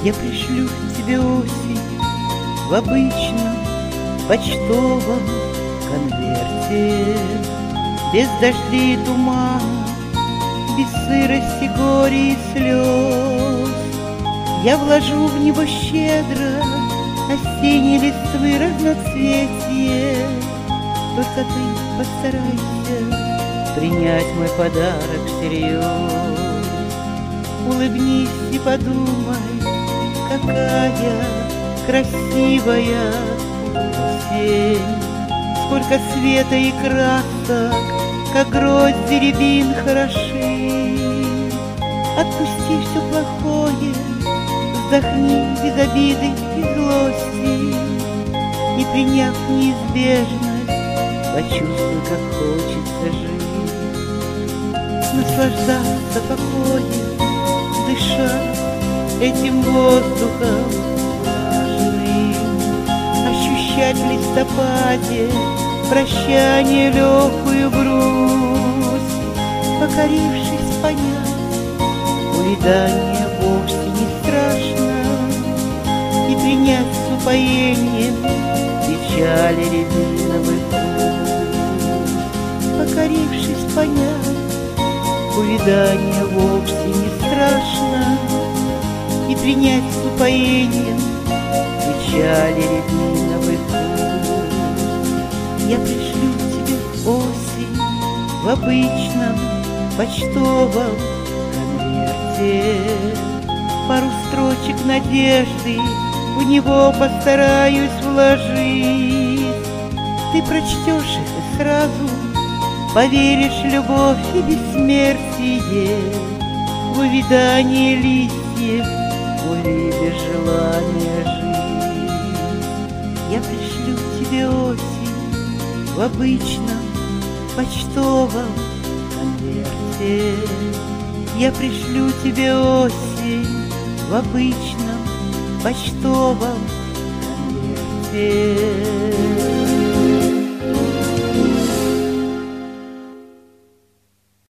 Я пришлю тебе осень в обычном почтовом конверте, без дождей и тумана, без сырости, горя и слез. Я вложу в него щедро осенней листвы разноцветие. Только ты постарайся принять мой подарок всерьез. Улыбнись и подумай, какая красивая осень. Сколько света и красок, как грозди рябин хороши. Отпусти все плохое, вздохни без обиды и злости, и, приняв неизбежность, почувствуй, как хочется жить. Наслаждаться покоем, дышать этим воздухом влажным, ощущать в листопаде прощание, легкую грусть, покорившись понять, увядание вовсе не страшно, и принять с упоением печали рябиновый вкус. Покорившись понять, увядание вовсе не страшно, и принять с упоением печали рябиновый вкус. Я пришлю тебе осень в обычном почтовом конверте, пару строчек надежды в него постараюсь вложить. Ты прочтешь их и сразу поверишь в любовь и бессмертие, в увядании листьев, боли и без желания жить. Я пришлю тебе осень в обычном почтовом конверте. Я пришлю тебе осень в обычном почтовом